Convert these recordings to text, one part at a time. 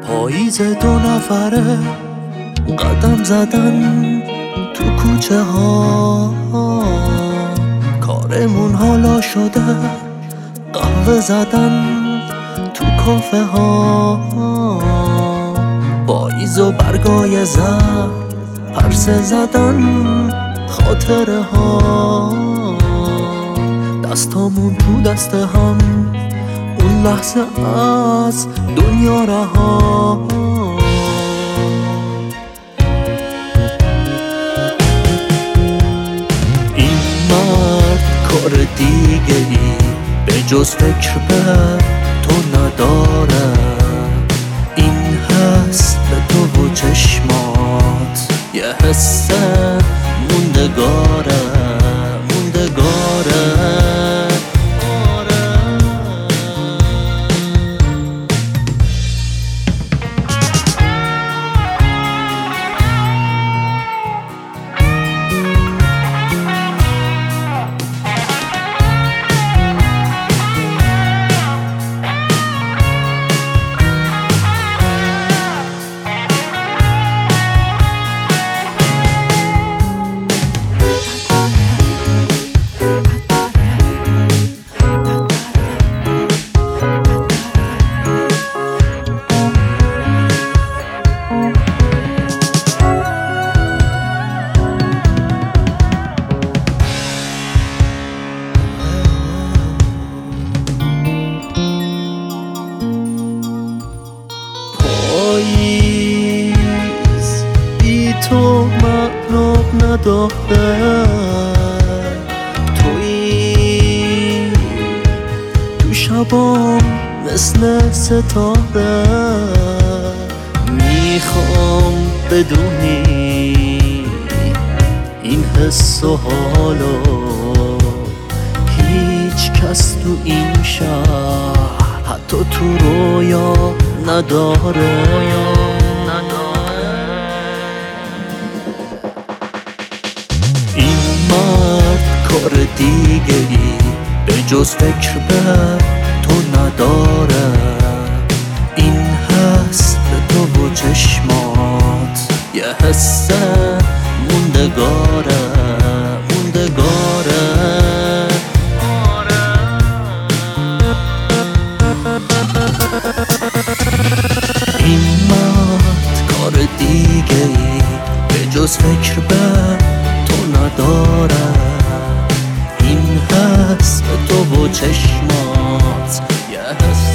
پاییز دو نفره قدم زدن تو کوچه ها، کارمون حالا شده قهوه زدن تو کافه ها، پاییز و برگای زر پرسه زدن خاطره ها، دستامون تو دست هم اون لحظه از دنیا رها. این مرد کار دیگه ای به جز فکر به تو نداره، این حس به تو و چشمات یه حس موندگاره موندگاره. پاییز بی تو معنا نداره، تویی تو شبام مثل ستاره، میخوام بدونی این حس و حالو هیچ کس تو این شهر حتی تو رویا نداره. این مرد کار دیگه ای به جز فکر به تو نداره، این حس به تو و چشمات یه حس موندگاره موندگاره. این مرد کار دیگه ای به جز فکر به تو نداره، این حس به تو و چشمات یه حس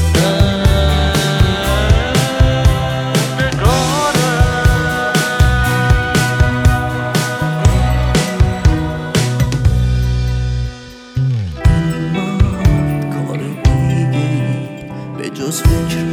جز فکر